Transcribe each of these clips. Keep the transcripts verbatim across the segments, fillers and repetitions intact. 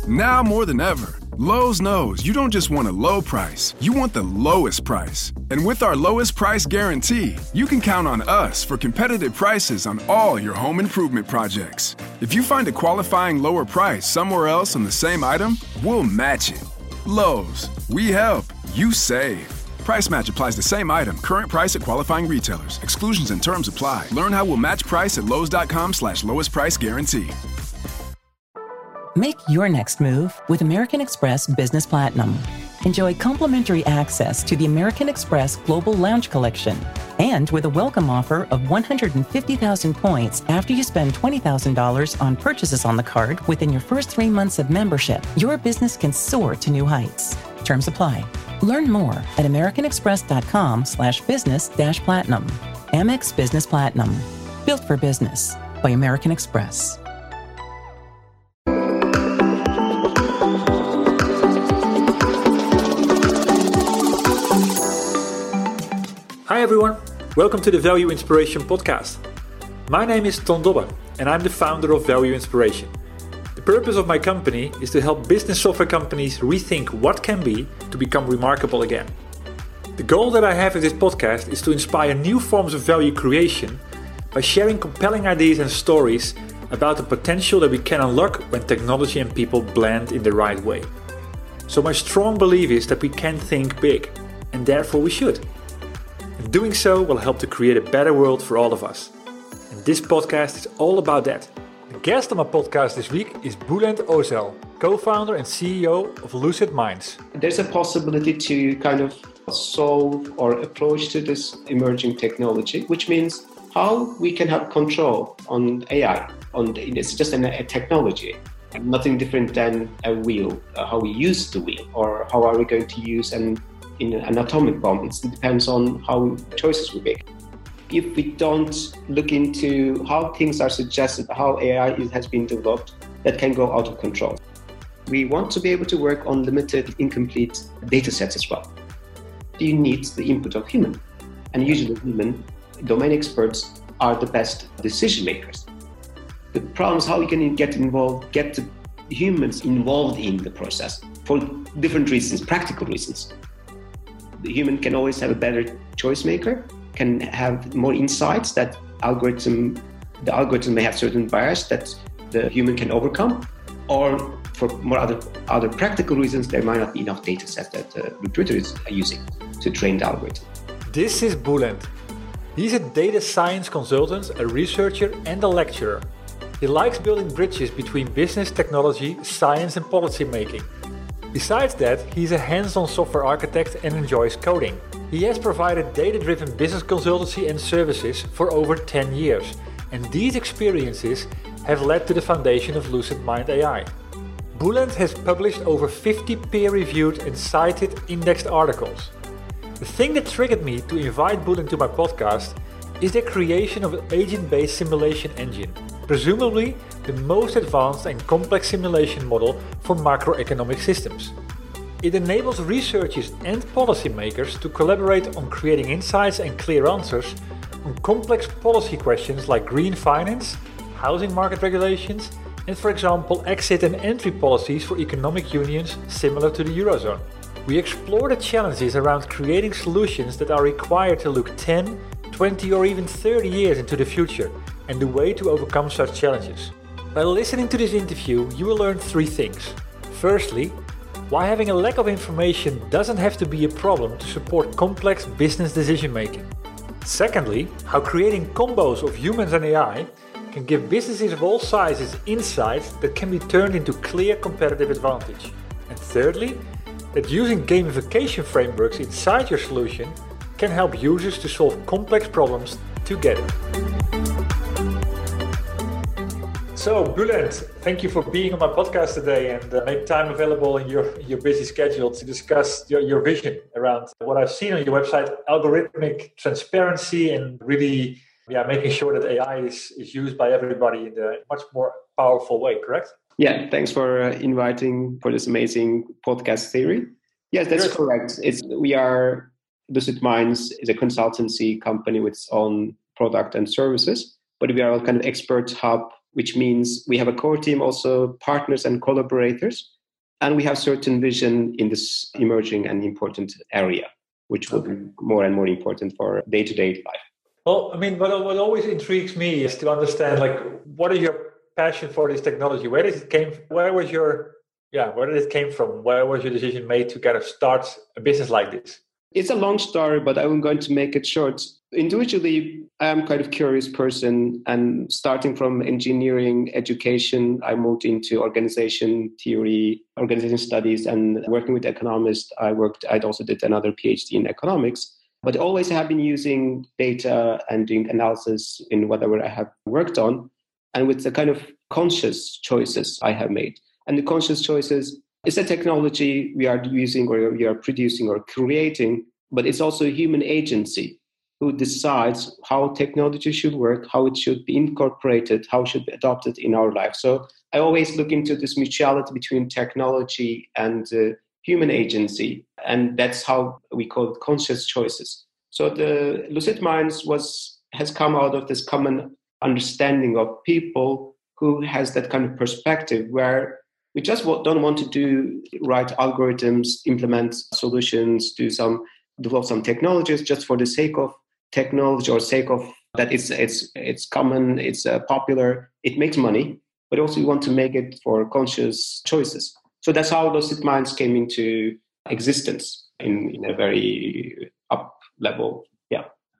Now more than ever, Lowe's knows you don't just want a low price, you want the lowest price. And with our lowest price guarantee, you can count on us for competitive prices on all your home improvement projects. If you find a qualifying lower price somewhere else on the same item, we'll match it. Lowe's, we help, you save. Price match applies the same item, current price at qualifying retailers. Exclusions and terms apply. Learn how we'll match price at lowes.com slash lowest price guarantee. Make your next move with American Express Business Platinum. Enjoy complimentary access to the American Express Global Lounge Collection. And with a welcome offer of one hundred fifty thousand points after you spend twenty thousand dollars on purchases on the card within your first three months of membership, your business can soar to new heights. Terms apply. Learn more at americanexpress.com slash business dash platinum. Amex Business Platinum. Built for business by American Express. Hi everyone, welcome to the Value Inspiration Podcast. My name is Ton Dobbe and I'm the founder of Value Inspiration. The purpose of my company is to help business software companies rethink what can be to become remarkable again. The goal that I have with this podcast is to inspire new forms of value creation by sharing compelling ideas and stories about the potential that we can unlock when technology and people blend in the right way. So my strong belief is that we can think big, and therefore we should. And doing so will help to create a better world for all of us. And this podcast is all about that. The guest on my podcast this week is Bulent Özel, co-founder and C E O of Lucid Minds. There's a possibility to kind of solve or approach to this emerging technology, which means how we can have control on A I. On the, it's just an, a technology, nothing different than a wheel, uh, how we use the wheel, or how are we going to use an, in an atomic bomb. It depends on how choices we make. If we don't look into how things are suggested, how A I is, has been developed, that can go out of control. We want to be able to work on limited, incomplete data sets as well. You need the input of human. And usually human domain experts are the best decision makers. The problem is how we can get involved, get the humans involved in the process for different reasons, practical reasons. The human can always have a better choice maker, can have more insights that algorithm, the algorithm may have certain bias that the human can overcome, or for more other, other practical reasons, there might not be enough data set that the recruiter is using to train the algorithm. This is Bulent. He's a data science consultant, a researcher and a lecturer. He likes building bridges between business, technology, science and policy making. Besides that, he's a hands-on software architect and enjoys coding. He has provided data-driven business consultancy and services for over ten years, and these experiences have led to the foundation of Lucid Mind A I. Bulent has published over fifty peer-reviewed and cited indexed articles. The thing that triggered me to invite Bulent to my podcast is the creation of an agent-based simulation engine, presumably the most advanced and complex simulation model for macroeconomic systems. It enables researchers and policymakers to collaborate on creating insights and clear answers on complex policy questions like green finance, housing market regulations, and for example exit and entry policies for economic unions similar to the Eurozone. We explore the challenges around creating solutions that are required to look ten, twenty or even thirty years into the future and the way to overcome such challenges. By listening to this interview, you will learn three things. Firstly, why having a lack of information doesn't have to be a problem to support complex business decision making. Secondly, how creating combos of humans and A I can give businesses of all sizes insights that can be turned into clear competitive advantage. And thirdly, that using gamification frameworks inside your solution can help users to solve complex problems together. So, Bulent, thank you for being on my podcast today and uh, make time available in your, your busy schedule to discuss your, your vision around what I've seen on your website, algorithmic transparency and really yeah, making sure that A I is, is used by everybody in a much more powerful way, correct? Yeah, thanks for uh, inviting for this amazing podcast theory. Yes, that's yes. correct. It's we are Lucid Minds is a consultancy company with its own product and services, but we are a kind of expert hub, which means we have a core team, also partners and collaborators And we have certain vision in this emerging and important area, which will be more and more important for day-to-day life. Well, I mean, what, what always intrigues me is to understand, like, what is your passion for this technology? Where did it came? Where was your, yeah, where did it came from? Where was your decision made to kind of start a business like this? It's a long story, but I'm going to make it short. Individually, I am kind of curious person, and starting from engineering education, I moved into organization theory, organization studies, and working with economists. I worked. I also did another PhD in economics, but always have been using data and doing analysis in whatever I have worked on, and with the kind of conscious choices I have made. And the conscious choices is a technology we are using or we are producing or creating, but it's also human agency who decides how technology should work, how it should be incorporated, how it should be adopted in our life. So I always look into this mutuality between technology and uh, human agency, and that's how we call it conscious choices. So the Lucid Minds was has come out of this common understanding of people who has that kind of perspective where we just don't want to do write algorithms, implement solutions, do some develop some technologies just for the sake of technology or sake of that it's it's it's common, it's uh, popular, it makes money, but also we want to make it for conscious choices. So that's how Lucid Minds came into existence in, in a very up level. Yeah.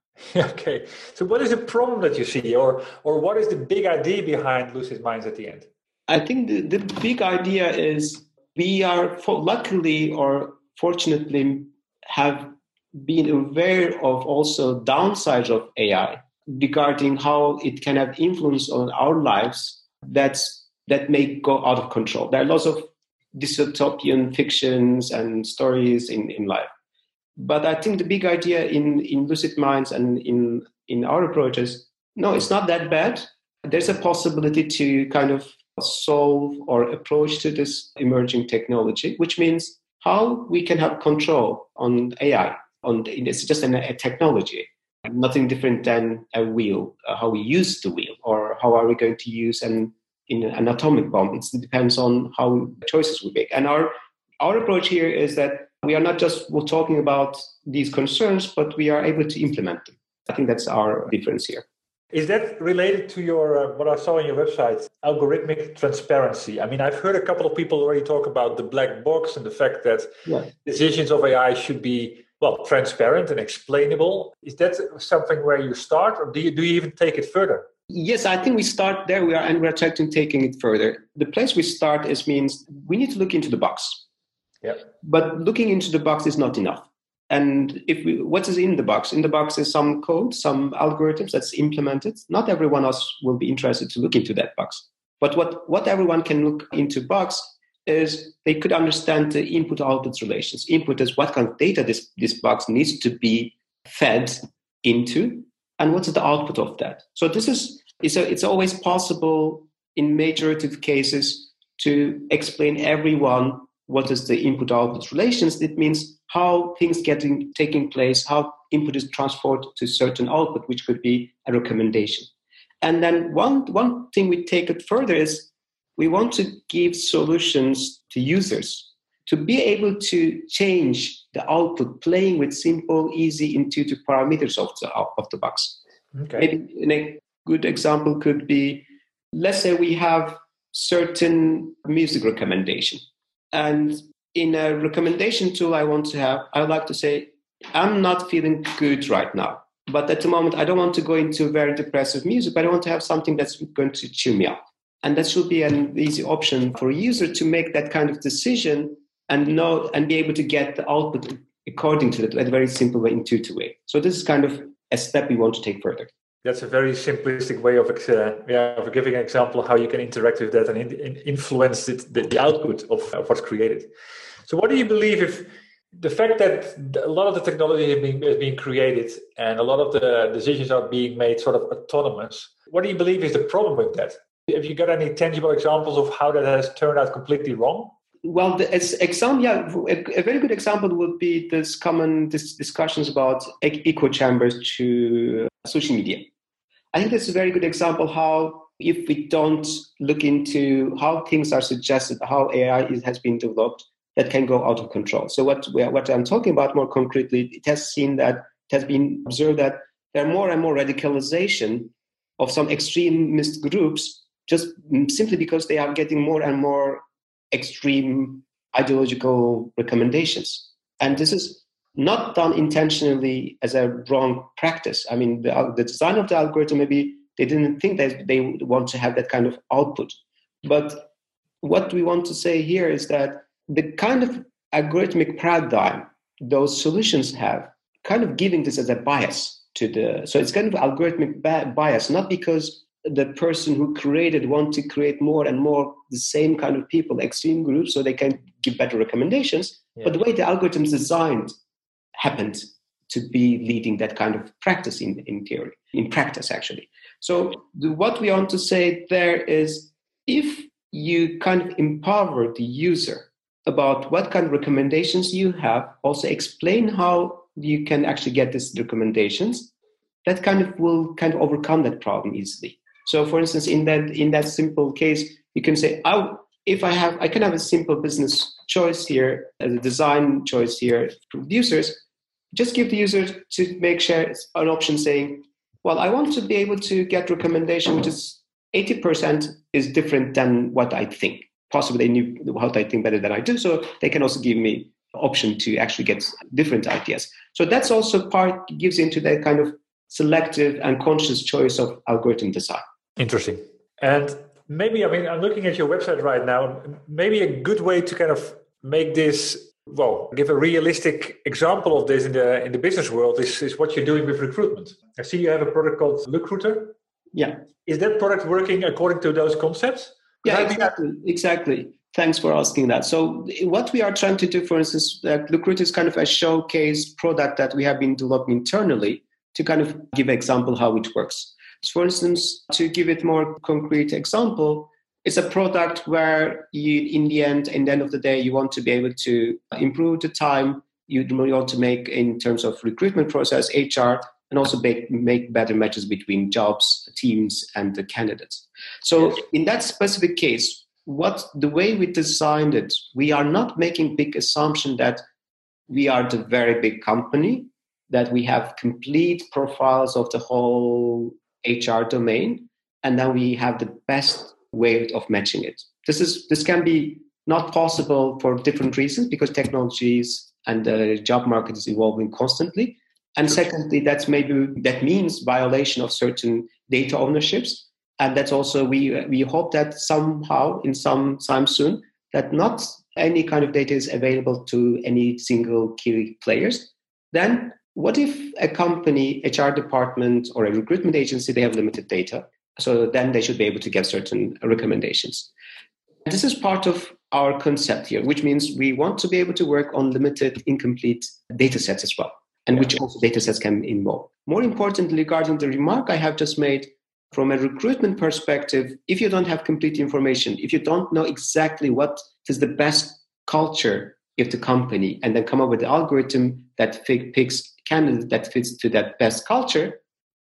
Okay. So what is the problem that you see, or or what is the big idea behind Lucid Minds at the end? I think the, the big idea is we are, for, luckily or fortunately, have been aware of also downsides of A I regarding how it can have influence on our lives that's, that may go out of control. There are lots of dystopian fictions and stories in, in life. But I think the big idea in, in Lucid Minds and in, in our approaches, no, it's not that bad. There's a possibility to kind of solve or approach to this emerging technology, which means how we can have control on A I. On it's just an, a technology, nothing different than a wheel. Uh, how we use the wheel, or how are we going to use an in an atomic bomb? It's, it depends on how choices we make. And our our approach here is that we are not just we're talking about these concerns, but we are able to implement them. I think that's our difference here. Is that related to your uh, what I saw on your website, algorithmic transparency? I mean, I've heard a couple of people already talk about the black box and the fact that yeah. decisions of A I should be, well, transparent and explainable. Is that something where you start, or do you do you even take it further? Yes, I think we start there. We are, and we're trying to taking it further. The place we start is means we need to look into the box. Yeah. But looking into the box is not enough. And if we, what is in the box? In the box is some code, some algorithms that's implemented. Not everyone else will be interested to look into that box. But what, what everyone can look into box is they could understand the input-output relations. Input is what kind of data this, this box needs to be fed into, and what's the output of that. So this is it's, a, it's always possible in majority of cases to explain everyone what is the input-output relations. It means how things getting taking place, how input is transferred to certain output, which could be a recommendation. And then one, one thing we take it further is we want to give solutions to users to be able to change the output, playing with simple, easy, intuitive parameters of the, of the box. Okay. Maybe a good example could be, let's say we have certain music recommendation. And in a recommendation tool I want to have, I would like to say, I'm not feeling good right now. But at the moment, I don't want to go into very depressive music, but I want to have something that's going to cheer me up. And that should be an easy option for a user to make that kind of decision and know and be able to get the output according to that in a very simple way, intuitive way. So this is kind of a step we want to take further. That's a very simplistic way of uh, yeah, of giving an example of how you can interact with that and in, in influence it, the, the output of, of what's created. So what do you believe if the fact that a lot of the technology is being, is being created and a lot of the decisions are being made sort of autonomous, what do you believe is the problem with that? Have you got any tangible examples of how that has turned out completely wrong? Well, the as example, yeah, a, a very good example would be this common this discussions about echo chambers to social media. I think that's a very good example how if we don't look into how things are suggested, how A I is, has been developed, that can go out of control. So what we are, what I'm talking about more concretely, it has seen that it has been observed that there are more and more radicalization of some extremist groups, just simply because they are getting more and more extreme ideological recommendations. And this is not done intentionally as a wrong practice. I mean, the, the design of the algorithm, maybe they didn't think that they would want to have that kind of output. But what we want to say here is that the kind of algorithmic paradigm those solutions have, kind of giving this as a bias to the, so it's kind of algorithmic ba- bias, not because the person who created want to create more and more the same kind of people, extreme groups, so they can give better recommendations, yeah. but the way the algorithms designed happened to be leading that kind of practice in, in theory, in practice actually. So the, what we want to say there is, if you kind of empower the user about what kind of recommendations you have, also explain how you can actually get these recommendations, that kind of will kind of overcome that problem easily. So for instance, in that in that simple case, you can say, oh, if I have, I can have a simple business choice here, as a design choice here for users, just give the user to make sure an option saying, well, I want to be able to get recommendation which is eighty percent is different than what I think. Possibly they knew what I think better than I do, so they can also give me an option to actually get different ideas. So that's also part, gives into that kind of selective and conscious choice of algorithm design. Interesting. And maybe, I mean, I'm looking at your website right now, maybe a good way to kind of make this, well, give a realistic example of this in the in the business world is, is what you're doing with recruitment. I see you have a product called Recruiter. Yeah. Is that product working according to those concepts? Yeah, exactly. Exactly. Thanks for asking that. So what we are trying to do, for instance, uh, Recruiter is kind of a showcase product that we have been developing internally to kind of give an example how it works. So for instance, to give it more concrete example, it's a product where you, in the end, in the end of the day, you want to be able to improve the time you want to make in terms of recruitment process, H R, and also make, make better matches between jobs, teams, and the candidates. So yes. In that specific case, what the way we designed it, we are not making big assumption that we are the very big company, that we have complete profiles of the whole H R domain, and then we have the best way of matching it. This is this can be not possible for different reasons, because technologies and the job market is evolving constantly. And secondly, that's maybe that means violation of certain data ownerships. And that's also, we we hope that somehow in some time soon, that not any kind of data is available to any single key players. Then what if a company, H R department, or a recruitment agency, they have limited data? So then they should be able to get certain recommendations. And this is part of our concept here, which means we want to be able to work on limited, incomplete data sets as well, and which also data sets can involve. More importantly, regarding the remark I have just made, from a recruitment perspective, if you don't have complete information, if you don't know exactly what is the best culture of the company, and then come up with the algorithm that picks candidate that fits to that best culture,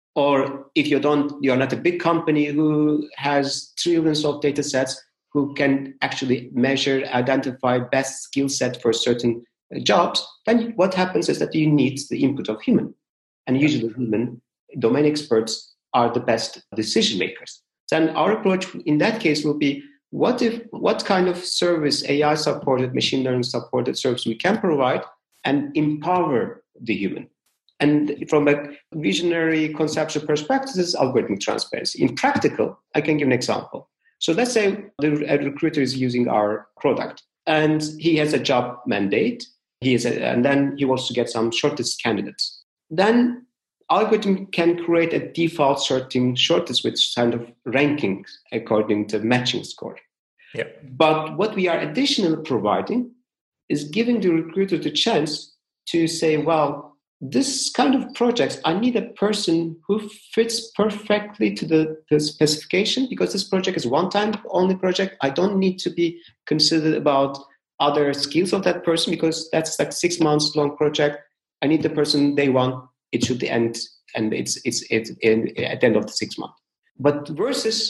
or if you don't, you're not a big company who has trillions of data sets who can actually measure, identify best skill set for certain jobs, then what happens is that you need the input of human. And usually human domain experts are the best decision makers. Then our approach in that case will be, what if, what kind of service, A I supported, machine learning supported service we can provide and empower the human. And from a visionary conceptual perspective, this is algorithmic transparency. In practical, I can give an example. So let's say the a recruiter is using our product and he has a job mandate. He is a, and then he wants to get some shortlist candidates. Then algorithm can create a default sorting shortlist with kind of rankings according to matching score. Yeah. But what we are additionally providing is giving the recruiter the chance to say, well, this kind of projects, I need a person who fits perfectly to the, the specification, because this project is one-time only project. I don't need to be considered about other skills of that person, because that's like six months long project. I need the person day one. It should end, and it's it's it's in, at the end of the six months. But versus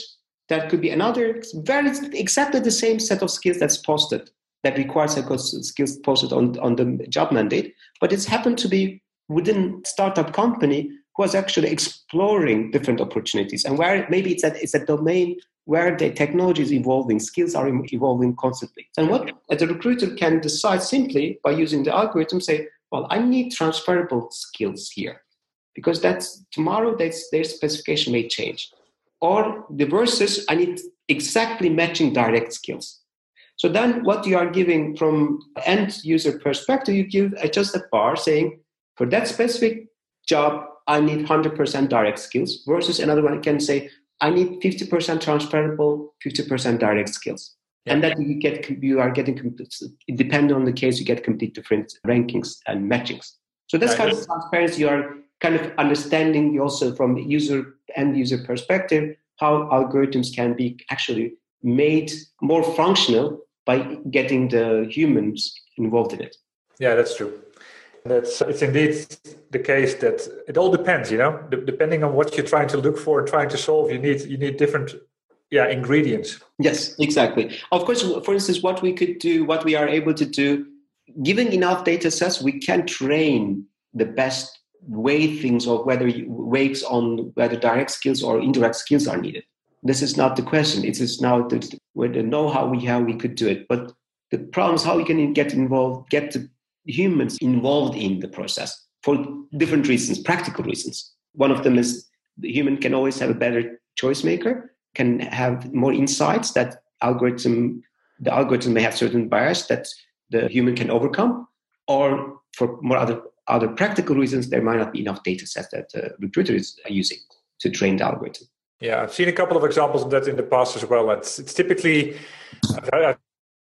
That could be another very exactly the same set of skills that's posted, that requires skills posted on, on the job mandate, but it's happened to be within startup company who was actually exploring different opportunities, and where maybe it's a, it's a domain where the technology is evolving, skills are evolving constantly. And what the recruiter can decide simply by using the algorithm, say, well, I need transferable skills here, because that's tomorrow that's, their specification may change. Or the versus, I need exactly matching direct skills. So then what you are giving from end user perspective, you give just a bar saying, for that specific job, I need one hundred percent direct skills, versus another one can say, I need fifty percent transferable, fifty percent direct skills. Yeah. And that you get, you are getting, depending on the case, you get complete different rankings and matchings. So that's kind of transparency. You are kind of understanding also from user end user perspective how algorithms can be actually made more functional by getting the humans involved in it. Yeah, that's true. That's it's indeed the case that it all depends, you know, D- depending on what you're trying to look for and trying to solve, you need you need different yeah ingredients. Yes, exactly. Of course, for instance, what we could do, what we are able to do, given enough data sets, we can train the best way things or whether weights on whether direct skills or indirect skills are needed. This is not the question. It is now the, the know-how we have, we could do it. But the problem is how we can get involved, get the humans involved in the process for different reasons, practical reasons. One of them is the human can always have a better choice maker, can have more insights that algorithm, the algorithm may have certain bias that the human can overcome, or for more other other practical reasons, there might not be enough data sets that the recruiter is using to train the algorithm. Yeah, I've seen a couple of examples of that in the past as well. It's, it's typically, I've,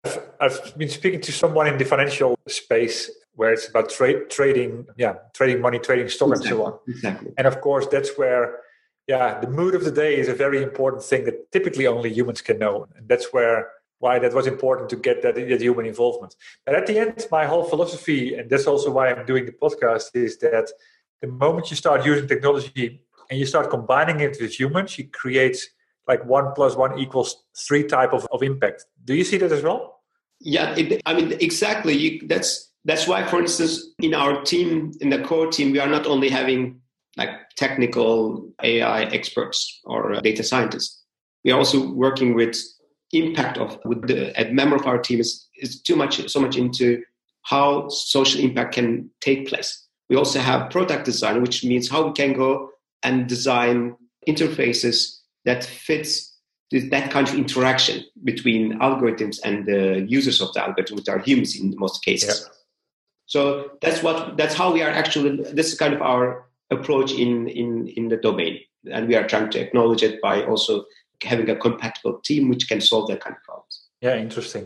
I've been speaking to someone in the financial space where it's about trade, trading, yeah, trading money, trading stock, exactly. and so on. Exactly. And of course, that's where, yeah, the mood of the day is a very important thing that typically only humans can know. And that's where why that was important to get that, that human involvement. But at the end, my whole philosophy, and that's also why I'm doing the podcast, is that the moment you start using technology and you start combining it with humans, you create like one plus one equals three type of, of impact. Do you see that as well? Yeah, it, I mean, exactly. You, that's that's why, for instance, in our team, in the core team, we are not only having like technical A I experts or uh, data scientists. We are also working with impact of with the a member of our team is, is too much so much into how social impact can take place. We also have product design, which means how we can go and design interfaces that fits that kind of interaction between algorithms and the users of the algorithm, which are humans in most cases. Yeah. So that's what that's how we are actually. This is kind of our approach in in in the domain, and we are trying to acknowledge it by also having a compatible team which can solve that kind of problems. Yeah, interesting.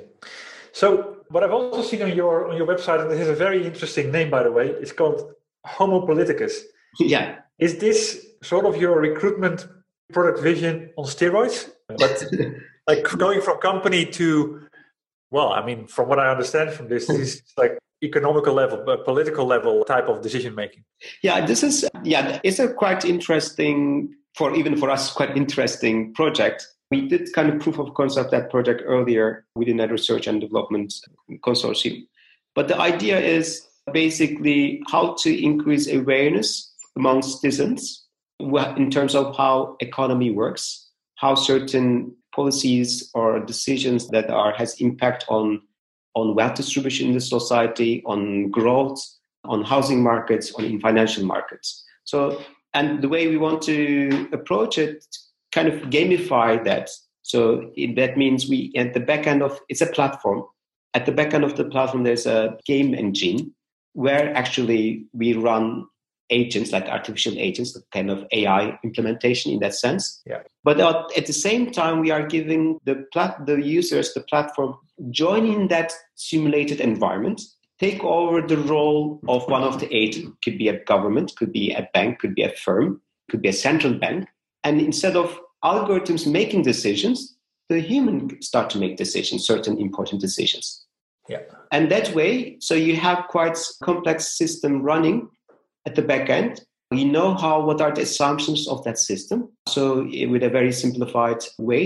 So what I've also seen on your on your website, and this is a very interesting name, by the way, it's called Homo Politicus. Yeah. Is this sort of your recruitment product vision on steroids? But like going from company to, well, I mean, from what I understand from this, this is like economical level, but political level type of decision making. Yeah, this is, yeah, it's a quite interesting, for even for us, quite interesting project. We did kind of proof of concept that project earlier within that research and development consortium. But the idea is basically how to increase awareness among citizens in terms of how economy works, how certain policies or decisions that are has impact on, on wealth distribution in the society, on growth, on housing markets, on in financial markets. So, and the way we want to approach it, kind of gamify that. So it, that means we, at the back end of, it's a platform. At the back end of the platform, there's a game engine where actually we run agents, like artificial agents, the kind of A I implementation in that sense. Yeah. But at the same time, we are giving the plat- the users, the platform, join in that simulated environment, take over the role of one of the agents. Could be a government, could be a bank, could be a firm, could be a central bank. And instead of algorithms making decisions, the human start to make decisions, certain important decisions. Yeah. And that way, so you have quite complex system running at the back end. You know how what are the assumptions of that system. So with a very simplified way,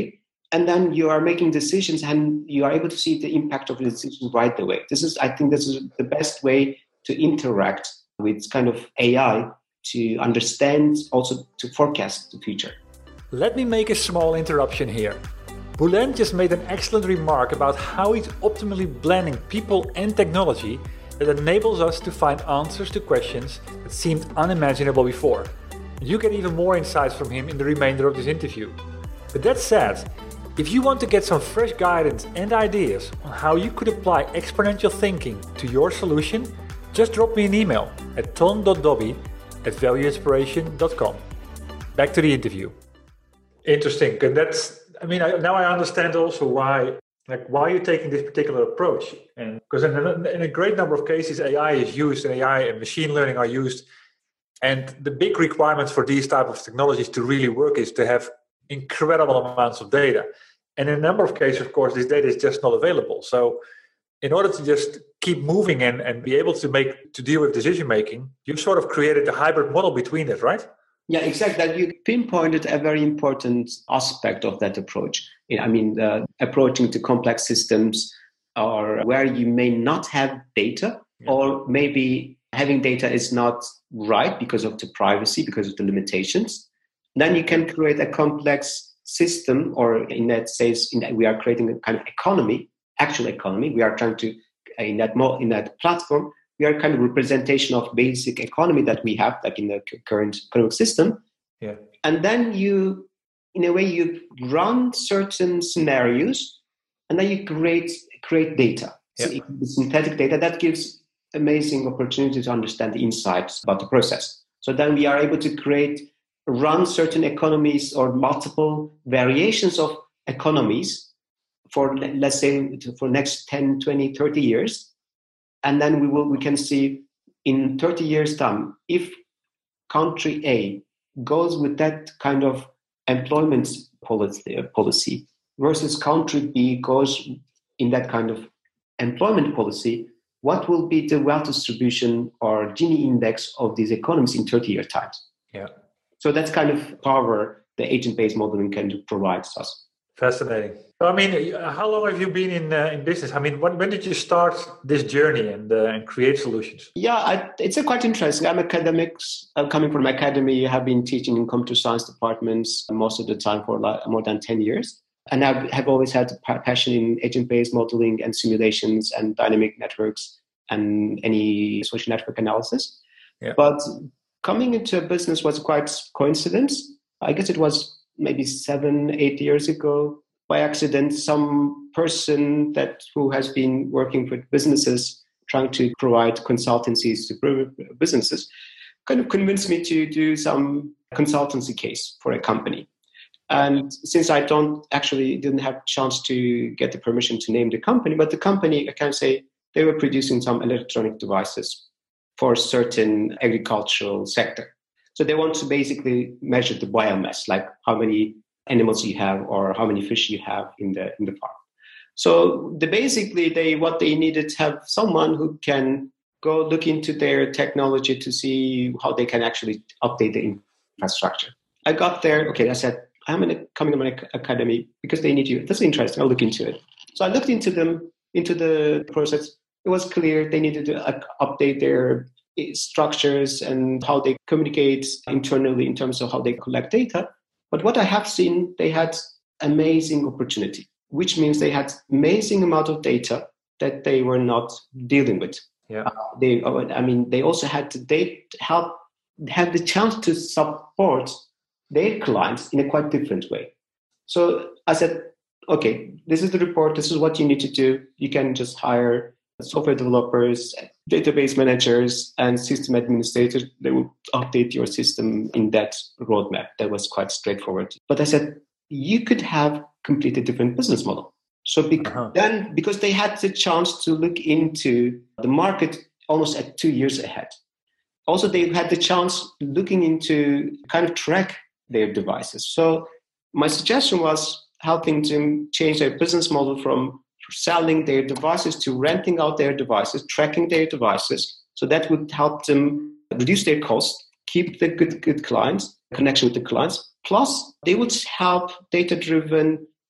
And then you are making decisions and you are able to see the impact of the decision right away. This is, I think this is the best way to interact with kind of A I, to understand, also to forecast the future. Let me make a small interruption here. Bulent just made an excellent remark about how he's optimally blending people and technology that enables us to find answers to questions that seemed unimaginable before. You get even more insights from him in the remainder of this interview. But that said, if you want to get some fresh guidance and ideas on how you could apply exponential thinking to your solution, just drop me an email at ton dot dobby at value inspiration dot com. Back to the interview. Interesting. And that's, I mean, I, now I understand also why, like why you're taking this particular approach. And because in a, in a great number of cases, A I is used, and A I and machine learning are used. And the big requirements for these type of technologies to really work is to have incredible amounts of data. And in a number of cases, of course, this data is just not available. So in order to just keep moving and, and be able to make to deal with decision making, you sort of created a hybrid model between it, right? Yeah, exactly. You pinpointed a very important aspect of that approach. I mean, uh, approaching to complex systems or where you may not have data, yeah. or maybe having data is not right because of the privacy, because of the limitations. Then you can create a complex system, or in that sense, in that we are creating a kind of economy, actual economy. We are trying to, in that mo- in that platform, we are kind of representation of basic economy that we have, like in the current economic system. Yeah. And then you, in a way, you run certain scenarios, and then you create create data, yeah. so synthetic data that gives amazing opportunity to understand the insights about the process. So then we are able to create, run certain economies or multiple variations of economies for, let's say, for next ten, twenty, thirty years. And then we will we can see in thirty years' time, if country A goes with that kind of employment policy, policy versus country B goes in that kind of employment policy, what will be the wealth distribution or Gini index of these economies in thirty years' time? Yeah. So that's kind of power the agent-based modeling can provide us. Fascinating. I mean, how long have you been in uh, in business? I mean, when, when did you start this journey and uh, and create solutions? Yeah, I, it's a quite interesting. I'm academics. I'm coming from academy. I have been teaching in computer science departments most of the time for like more than ten years. And I have always had a passion in agent-based modeling and simulations and dynamic networks and any social network analysis. Yeah. But coming into a business was quite coincidence. I guess it was maybe seven, eight years ago. By accident, some person that who has been working with businesses, trying to provide consultancies to businesses, kind of convinced me to do some consultancy case for a company. And since I don't actually didn't have a chance to get the permission to name the company, but the company, I can say they were producing some electronic devices for a certain agricultural sector. So they want to basically measure the biomass, like how many animals you have or how many fish you have in the in the farm. So the basically they what they needed to have someone who can go look into their technology to see how they can actually update the infrastructure. I got there. Okay, I said I'm in a, coming to my academy because they need you. That's interesting. I'll look into it. So I looked into them into the process. It was clear they needed to uh, update their structures and how they communicate internally in terms of how they collect data. But what I have seen, they had amazing opportunity, which means they had amazing amount of data that they were not dealing with. Yeah. Uh, they, I mean, they also had to they help have the chance to support their clients in a quite different way. So I said, okay, this is the report. This is what you need to do. You can just hire software developers, database managers, and system administrators. They will update your system in that roadmap. That was quite straightforward. But I said, you could have completely different business model. So bec- uh-huh. then, because they had the chance to look into the market almost at two years ahead. Also, they had the chance looking into kind of track their devices. So my suggestion was helping them change their business model from selling their devices to renting out their devices, tracking their devices. So that would help them reduce their costs, keep the good good clients, connection with the clients. Plus, they would help data-driven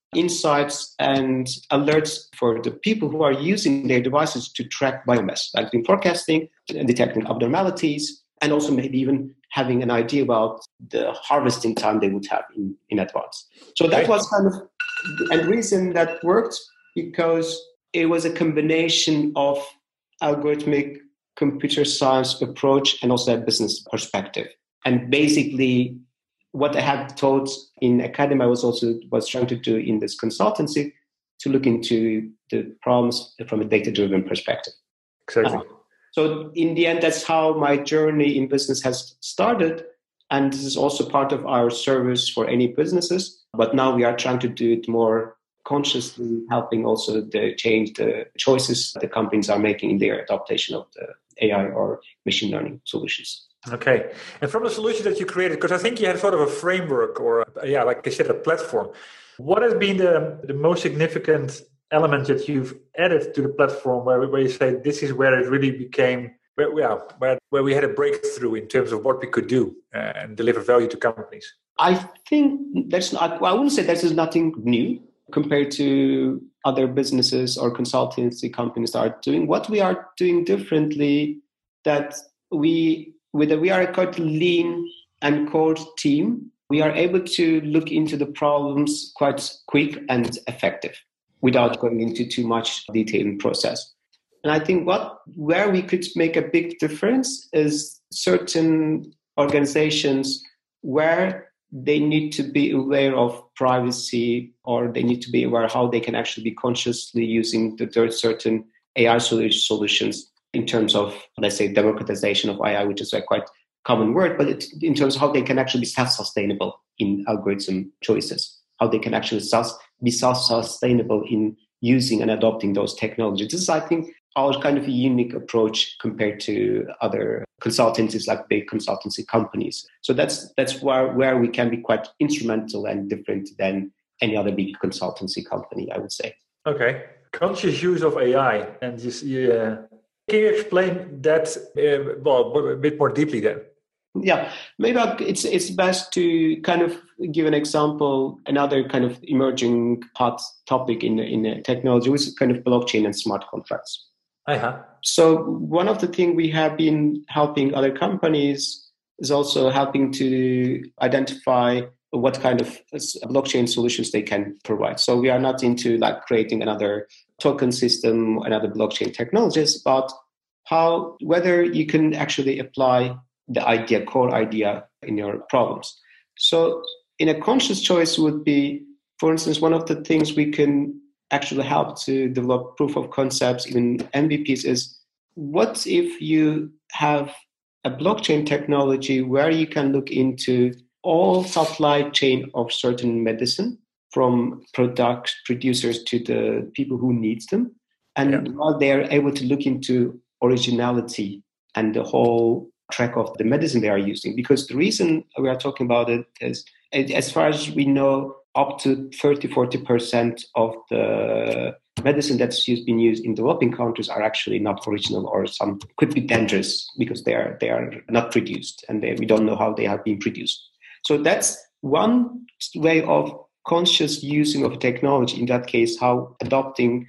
insights and alerts for the people who are using their devices to track biomass, like doing forecasting, detecting abnormalities, and also maybe even having an idea about the harvesting time they would have in, in advance. So that was kind of a reason that worked, because it was a combination of algorithmic computer science approach and also a business perspective. And basically, what I had taught in academy, I was also was trying to do in this consultancy to look into the problems from a data-driven perspective. Exactly. Uh, so in the end, that's how my journey in business has started. And this is also part of our service for any businesses. But now we are trying to do it more consciously, helping also the change the choices the companies are making in their adaptation of the A I or machine learning solutions. Okay. And from the solution that you created, because I think you had sort of a framework or, yeah, like I said, a platform. What has been the, the most significant element that you've added to the platform where, where you say this is where it really became, where, yeah, where, where we had a breakthrough in terms of what we could do uh, and deliver value to companies? I think there's not, well, I wouldn't say this is nothing new compared to other businesses or consultancy companies that are doing. What we are doing differently, that we, with a, we are a quite lean and core team, we are able to look into the problems quite quick and effective without going into too much detail in process. And I think what where we could make a big difference is certain organizations where they need to be aware of privacy, or they need to be aware how they can actually be consciously using the certain A I solutions in terms of, let's say, democratization of A I, which is a quite common word, but it, in terms of how they can actually be self-sustainable in algorithm choices, how they can actually self, be self-sustainable in using and adopting those technologies. This is, I think, our kind of a unique approach compared to other consultancies like big consultancy companies. So that's that's where, where we can be quite instrumental and different than any other big consultancy company, I would say. Okay. Conscious use of A I. And just, yeah. Can you explain that uh, well, a bit more deeply then? Yeah, maybe it's it's best to kind of give an example, another kind of emerging hot topic in in technology, which is kind of blockchain and smart contracts. Uh-huh. So one of the things we have been helping other companies is also helping to identify what kind of blockchain solutions they can provide. So we are not into like creating another token system, another blockchain technologies, but how whether you can actually apply the idea, core idea in your problems. So in a conscious choice would be, for instance, one of the things we can actually help to develop proof of concepts, even M V Ps, is what if you have a blockchain technology where you can look into all supply chain of certain medicine, from product producers to the people who needs them, and yeah. while they are able to look into originality and the whole track of the medicine they are using. Because the reason we are talking about it is, as far as we know, up to thirty to forty percent of the medicine that's used, been used in developing countries are actually not original, or some could be dangerous because they are they are not produced, and they, we don't know how they have been produced. So that's one way of conscious using of technology. In that case, how adopting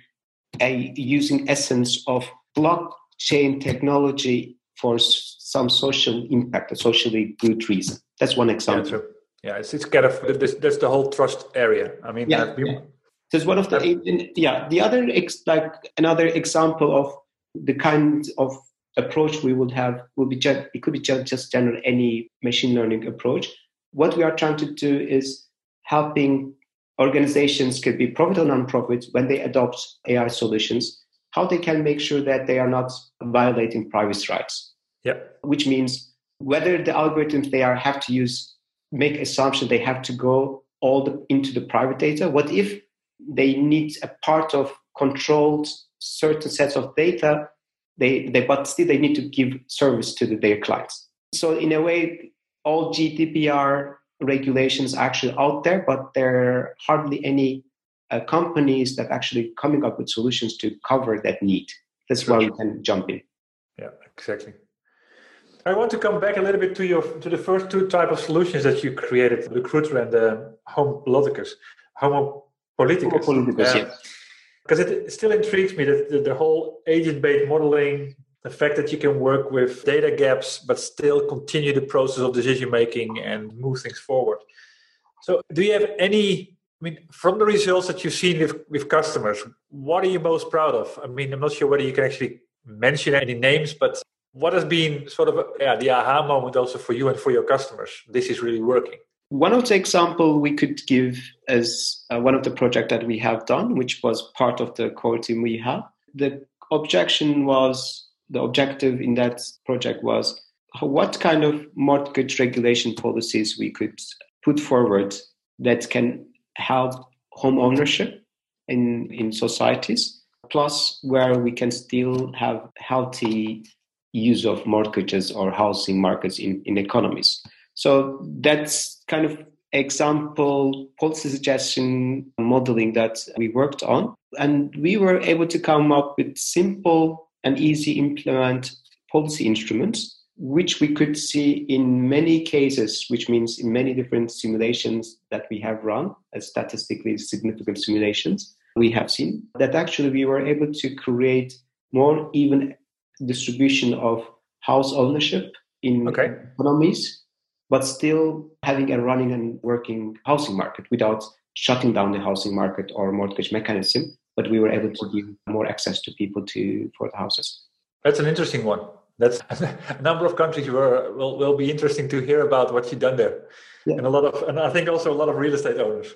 a using essence of blockchain technology for some social impact, a socially good reason. That's one example. Yeah, yeah it's, it's kind of this, that's the whole trust area. I mean, yeah, been, yeah. So it's one of the in, yeah. The other ex, like another example of the kind of approach we would have will be just, it could be just, just general any machine learning approach. What we are trying to do is helping organizations, could be profit or non-profit, when they adopt A I solutions, how they can make sure that they are not violating privacy rights. Yeah. Which means whether the algorithms they are have to use, make assumption they have to go all the, into the private data. What if they need a part of controlled certain sets of data, they, they but still they need to give service to the, their clients. So in a way, all G D P R regulations are actually out there, but there are hardly any uh, companies that actually coming up with solutions to cover that need. That's why we can jump in. Yeah, exactly. I want to come back a little bit to your to the first two type of solutions that you created, Recruiter and uh, Homopolyticus. Homo Politicus. Politicus, yeah. yeah. Because it still intrigues me that the, the whole agent-based modeling, the fact that you can work with data gaps, but still continue the process of decision-making and move things forward. So do you have any, I mean, from the results that you've seen with, with customers, what are you most proud of? I mean, I'm not sure whether you can actually mention any names, but what has been sort of yeah, the aha moment also for you and for your customers? This is really working. One of the examples we could give is uh, one of the projects that we have done, which was part of the core team we have. The objection was, the objective in that project was what kind of mortgage regulation policies we could put forward that can help home ownership in, in societies, plus where we can still have healthy use of mortgages or housing markets in, in economies. So that's kind of example policy suggestion modeling that we worked on. And we were able to come up with simple and easy implement policy instruments, which we could see in many cases, which means in many different simulations that we have run, as statistically significant simulations we have seen, that actually we were able to create more even distribution of house ownership in okay. economies, but still having a running and working housing market without shutting down the housing market or mortgage mechanism, but we were able to give more access to people to for the houses. That's an interesting one. That's a number of countries where will will be interesting to hear about what you've done there, yeah. and a lot of, and I think also a lot of real estate owners.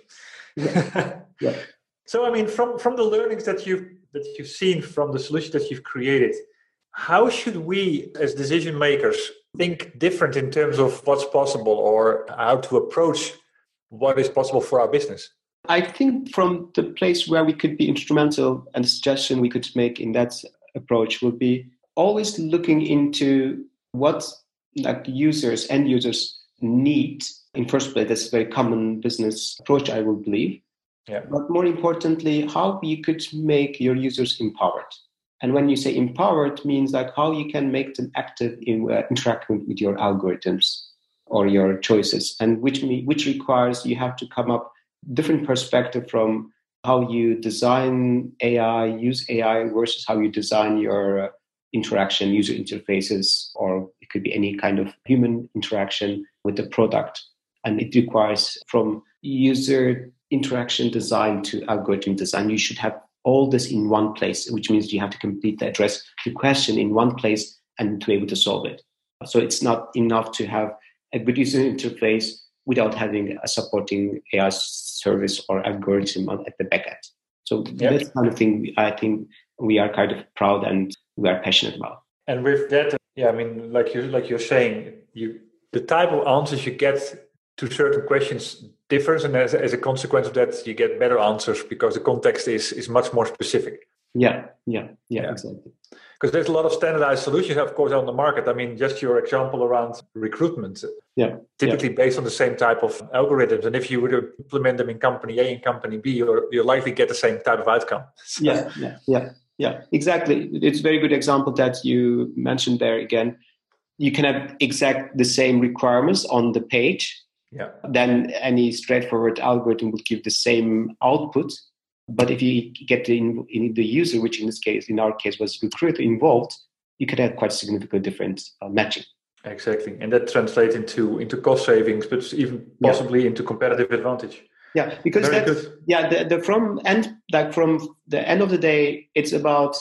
Yeah. yeah. So I mean, from from the learnings that you've that you've seen from the solution that you've created, how should we as decision makers think different in terms of what's possible or how to approach what is possible for our business? I think from the place where we could be instrumental and the suggestion we could make in that approach would be always looking into what like users, end users need in first place. That's a very common business approach, I will believe. Yeah. But more importantly, how you could make your users empowered. And when you say empowered, means like how you can make them active in uh, interacting with your algorithms or your choices, and which me, which requires you have to come up different perspective from how you design A I, use A I versus how you design your uh, interaction, user interfaces, or it could be any kind of human interaction with the product. And it requires from user interaction design to algorithm design. You should have all this in one place, which means you have to completely address the question in one place and to be able to solve it. So it's not enough to have a good user interface without having a supporting A I service or algorithm at the back end. So yep. that's kind of thing I think we are kind of proud and we are passionate about. And with that, yeah, I mean, like you like you're saying, you the type of answers you get to certain questions differs, and as, as a consequence of that, you get better answers because the context is is much more specific. Yeah, yeah, yeah, yeah. exactly. Because there's a lot of standardized solutions, of course, on the market. I mean, just your example around recruitment, yeah, typically yeah. based on the same type of algorithms. And if you were to implement them in company A and company B, you're, you'll likely get the same type of outcome. So. Yeah, yeah, yeah, yeah, exactly. It's a very good example that you mentioned there again. You can have exact the same requirements on the page. Yeah. Then any straightforward algorithm would give the same output. But if you get the, in the user, which in this case, in our case, was recruiter involved, you could have quite significant different uh, matching. Exactly. And that translates into, into cost savings, but even possibly yeah. into competitive advantage. Yeah, because Very that's, good. yeah, the, the from end like from the end of the day, it's about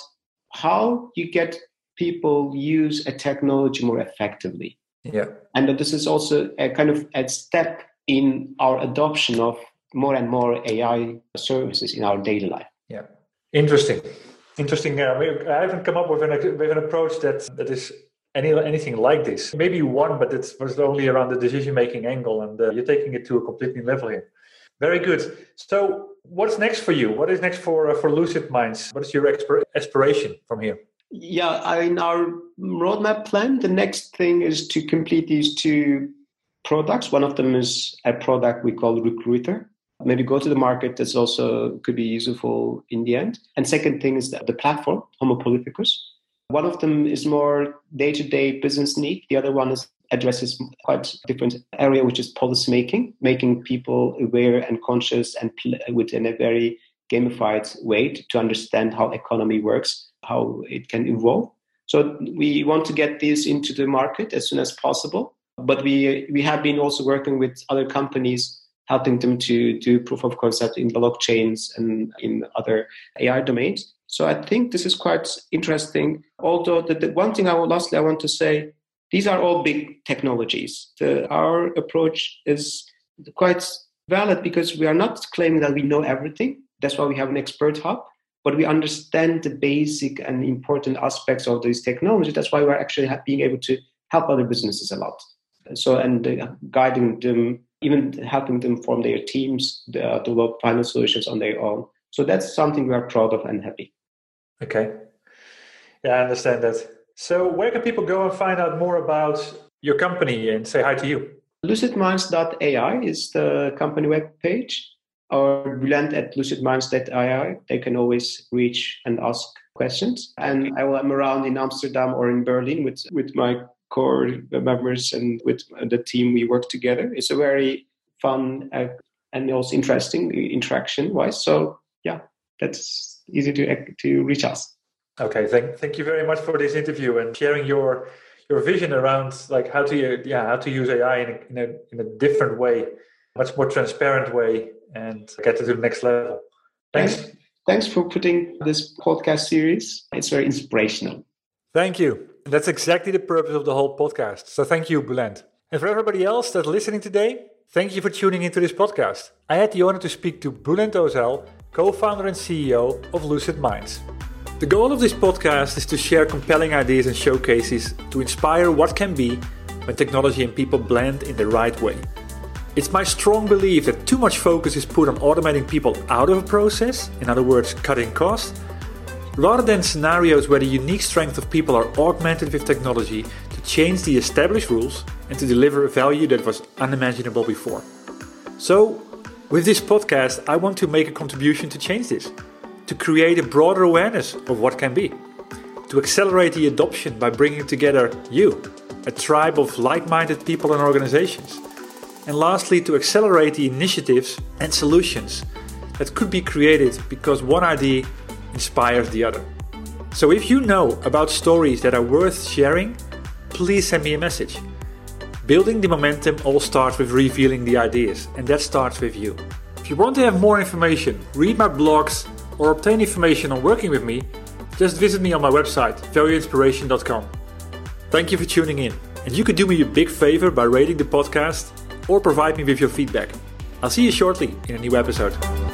how you get people use a technology more effectively. Yeah. And this is also a kind of a step in our adoption of more and more A I services in our daily life. Yeah, interesting, interesting. Uh, I haven't come up with an with an approach that that is any anything like this. Maybe one, but it was only around the decision making angle, and uh, you're taking it to a completely new level here. Very good. So, what's next for you? What is next for uh, for Lucid Minds? What is your expir- aspiration from here? Yeah, in our roadmap plan, the next thing is to complete these two products. One of them is a product we call Recruiter. Maybe go to the market. That's also could be useful in the end. And second thing is the, the platform, Homo Politicus. One of them is more day-to-day business need. The other one is addresses quite a different area, which is policy making, making people aware and conscious and pl- within a very gamified way to, to understand how economy works, how it can evolve. So we want to get this into the market as soon as possible. But we we have been also working with other companies, helping them to do proof of concept in blockchains and in other A I domains. So I think this is quite interesting. Although the, the one thing I will lastly I want to say, these are all big technologies. The, our approach is quite valid because we are not claiming that we know everything. That's why we have an expert hub. But we understand the basic and important aspects of these technologies. That's why we're actually being able to help other businesses a lot. So, and uh, guiding them, even helping them form their teams, uh, develop final solutions on their own. So that's something we are proud of and happy. Okay. Yeah, I understand that. So where can people go and find out more about your company and say hi to you? lucid minds dot A I is the company webpage, or Bülent at lucid minds dot A I. They can always reach and ask questions. And I am around in Amsterdam or in Berlin with, with my core members and with the team we work together. It's a very fun uh, and also interesting interaction wise. So yeah, that's easy to to reach us. Okay, thank thank you very much for this interview and sharing your your vision around like how to yeah how to use A I in a, in a in a different way, much more transparent way, and get to the next level. Thanks. Thanks, Thanks for putting this podcast series. It's very inspirational. Thank you. That's exactly the purpose of the whole podcast. So thank you, Bülent. And for everybody else that's listening today, thank you for tuning into this podcast. I had the honor to speak to Bülent Özel, co-founder and C E O of Lucid Minds. The goal of this podcast is to share compelling ideas and showcases to inspire what can be when technology and people blend in the right way. It's my strong belief that too much focus is put on automating people out of a process, in other words, cutting costs, rather than scenarios where the unique strength of people are augmented with technology to change the established rules and to deliver a value that was unimaginable before. So, with this podcast, I want to make a contribution to change this, to create a broader awareness of what can be, to accelerate the adoption by bringing together you, a tribe of like-minded people and organizations, and lastly, to accelerate the initiatives and solutions that could be created because one idea inspires the other. So if you know about stories that are worth sharing, please send me a message. Building the momentum all starts with revealing the ideas, and that starts with you. If you want to have more information, read my blogs, or obtain information on working with me, just visit me on my website, value inspiration dot com. Thank you for tuning in, and you could do me a big favor by rating the podcast or provide me with your feedback. I'll see you shortly in a new episode.